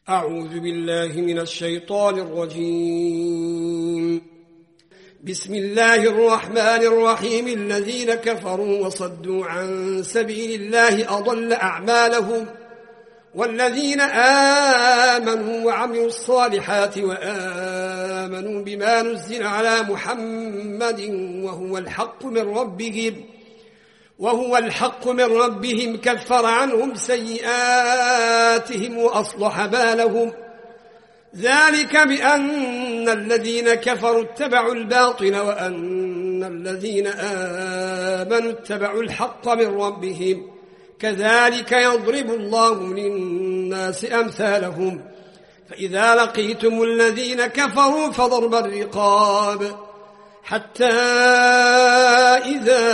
أعوذ بالله من الشيطان الرجيم. بسم الله الرحمن الرحيم. الذين كفروا وصدوا عن سبيل الله أضل أعمالهم، والذين آمنوا وعملوا الصالحات وآمنوا بما نزل على محمد وهو الحق من ربهم كفر عنهم سيئاتهم وأصلح بالهم. ذلك بأن الذين كفروا اتبعوا الباطل وأن الذين آمنوا اتبعوا الحق من ربهم. كذلك يضرب الله للناس أمثالهم. فإذا لقيتم الذين كفروا فضرب الرقاب حتى إذا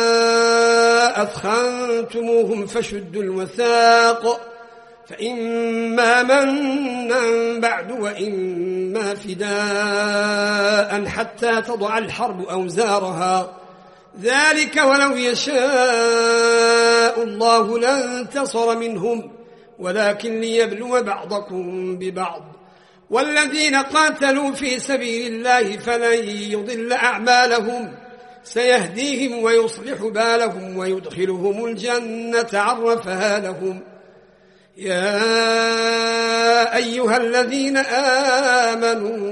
أثخنتموهم فشدوا الوثاق، فإما منا بعد وإما فداء حتى تضع الحرب أوزارها. ذلك ولو يشاء الله لانتصر منهم، ولكن ليبلو بعضكم ببعض. والذين قاتلوا في سبيل الله فلن يضل أعمالهم، سيهديهم ويصلح بالهم ويدخلهم الجنة عرفها لهم. يا أيها الذين آمنوا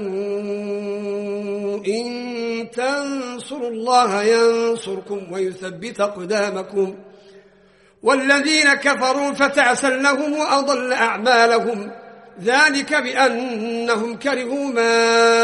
إن تنصروا الله ينصركم ويثبت أقدامكم. والذين كفروا فتعسا لهم وأضل أعمالهم. ذلك بأنهم كرهوا ما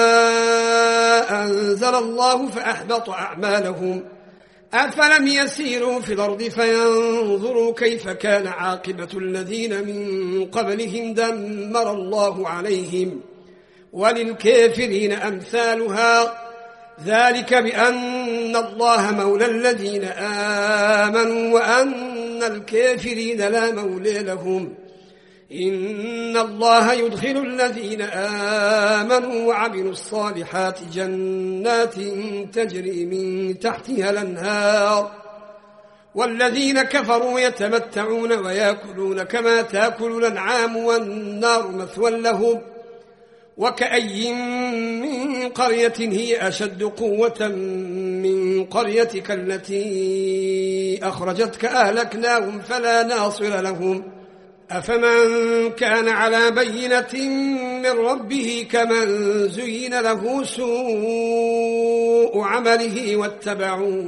أنزل الله فأحبط أعمالهم. أفلم يسيروا في الأرض فينظروا كيف كان عاقبة الذين من قبلهم دمر الله عليهم، وللكافرين أمثالها. ذلك بأن الله مولى الذين آمنوا وأن الكافرين لا مولى لهم. إن الله يدخل الذين آمنوا وعملوا الصالحات جنات تجري من تحتها الأنهار، والذين كفروا يتمتعون ويأكلون كما تأكل الأنعام والنار مثوى لهم. وكأي من قرية هي أشد قوة من قريتك التي أخرجتك أهلكناهم فلا ناصر لهم. أفمن كان على بينة من ربه كمن زين له سوء عمله واتبعوا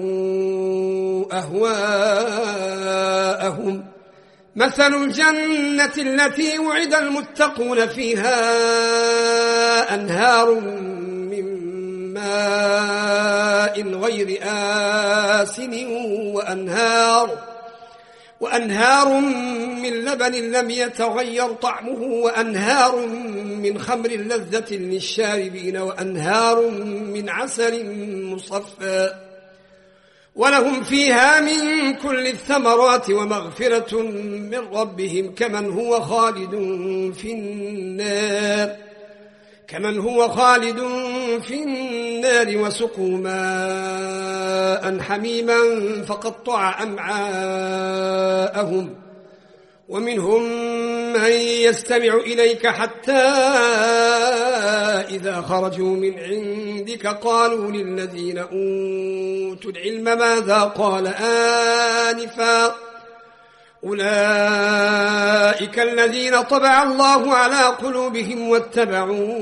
أهواءهم. مثل الجنة التي وعد المتقون فيها أنهار من ماء غير آسن وأنهار من لبن لم يتغير طعمه وأنهار من خمر لذة للشاربين وأنهار من عسل مصفى، ولهم فيها من كل الثمرات ومغفرة من ربهم كمن هو خالد في النار وسقوا ماء حميما فقطع أمعاءهم. ومنهم من يستمع إليك حتى إذا خرجوا من عندك قالوا للذين أوتوا العلم ماذا قال آنفا. أولئك الذين طبع الله على قلوبهم واتبعوا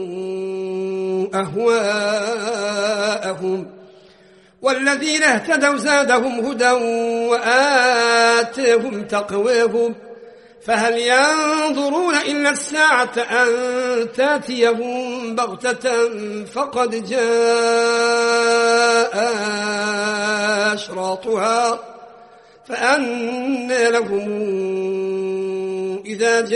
أهواءهم. والذين اهتدوا زادهم هدى وآتاهم تقواهم. فهل ينظرون إلا الساعة أن تاتيهم بغتة فقد جاء أشراطها. فأنى لهم إذا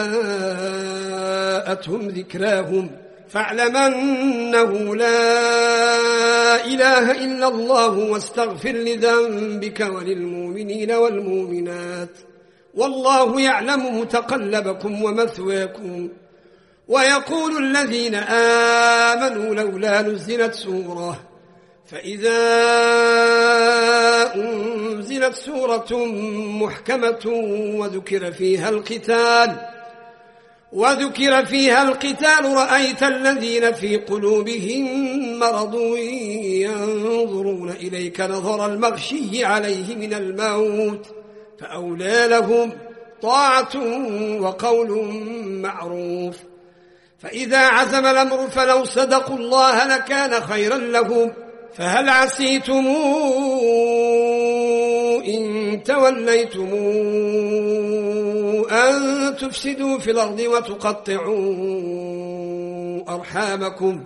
جاءتهم ذكراهم. فاعلم أنه لا إله إلا الله واستغفر لذنبك وللمؤمنين والمؤمنات، والله يعلم متقلبكم ومثواكم. ويقول الذين آمنوا لولا نزلت سورة، فإذا أنزلت سورة محكمة وذكر فيها القتال وذكر فيها القتال رأيت الذين في قلوبهم مرض ينظرون إليك نظر المغشي عليه من الموت فأولى لهم طاعة وقول معروف. فإذا عزم الأمر فلو صدقوا الله لكان خيرا لهم. فهل عسيتم إن توليتم أن تفسدوا في الأرض وتقطعوا أرحامكم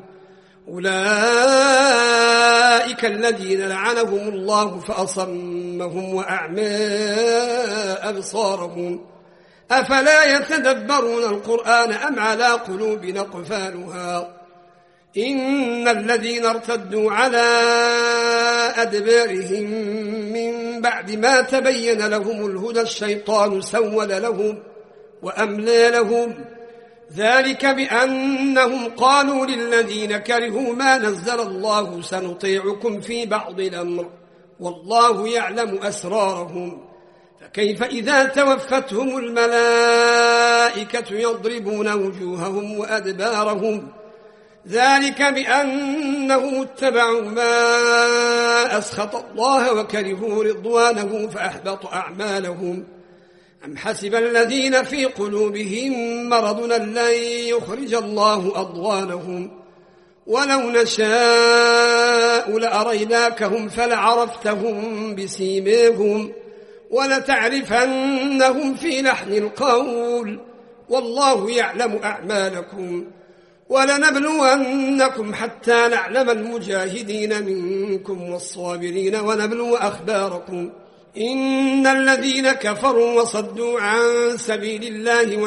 أولئك الذين لعنهم الله فأصمهم وأعمى أبصارهم أفلا يتدبرون القرآن أم على قلوب أقفالها إن الذين ارتدوا على أدبارهم من بعد ما تبين لهم الهدى الشيطان سول لهم وأملى لهم ذلك بأنهم قالوا للذين كرهوا ما نزل الله سنطيعكم في بعض الأمر والله يعلم أسرارهم فكيف إذا توفتهم الملائكة يضربون وجوههم وأدبارهم ذلك بأنهم اتبعوا ما أسخط الله وكرهوا رضوانه فأحبط أعمالهم أم حسب الذين في قلوبهم مرض لن يخرج الله أضغانهم ولو نشاء لأريناكهم فلعرفتهم بسيماهم ولتعرفنهم في لحن القول والله يعلم أعمالكم ولنبلونكم حتى نعلم المجاهدين منكم والصابرين ونبلو أخباركم إن الذين كفروا وصدوا عن سبيل الله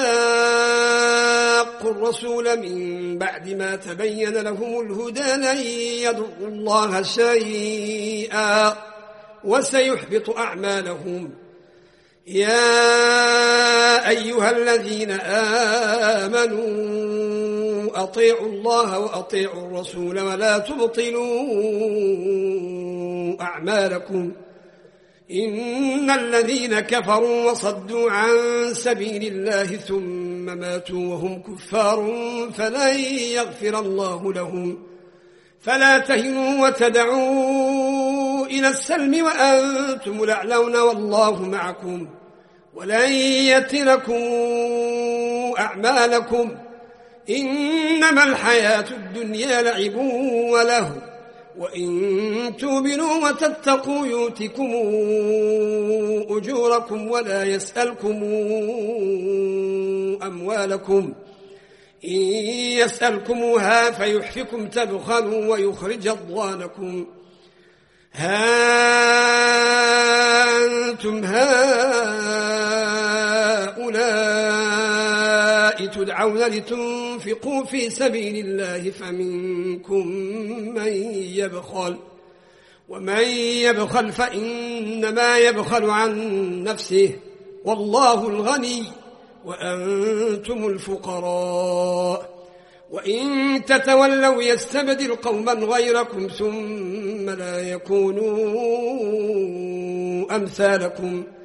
وشاقوا الرسول من بعد ما تبين لهم الهدى لن يضروا الله شيئا وسيحبط أعمالهم يا أيها الذين آمنوا أطيعوا الله وأطيعوا الرسول ولا تبطلوا أعمالكم إن الذين كفروا وصدوا عن سبيل الله ثم ماتوا وهم كفار فلن يغفر الله لهم فلا تهنوا وتدعوا إلى السلم وأنتم الأعلون والله معكم ولن يتركم أعمالكم إنما الحياة الدنيا لعب وله وإن تؤمنوا وتتقوا يؤتكم أجوركم ولا يسألكم أموالكم إن يسألكموها فيحفكم تبخلوا ويخرج أضغانكم ها أنتم هؤلاء تدعون لتنفقوا في سبيل الله فمنكم من يبخل ومن يبخل فإنما يبخل عن نفسه والله الغني وأنتم الفقراء وإن تتولوا يستبدل قوما غيركم ثم لا يكونوا أمثالكم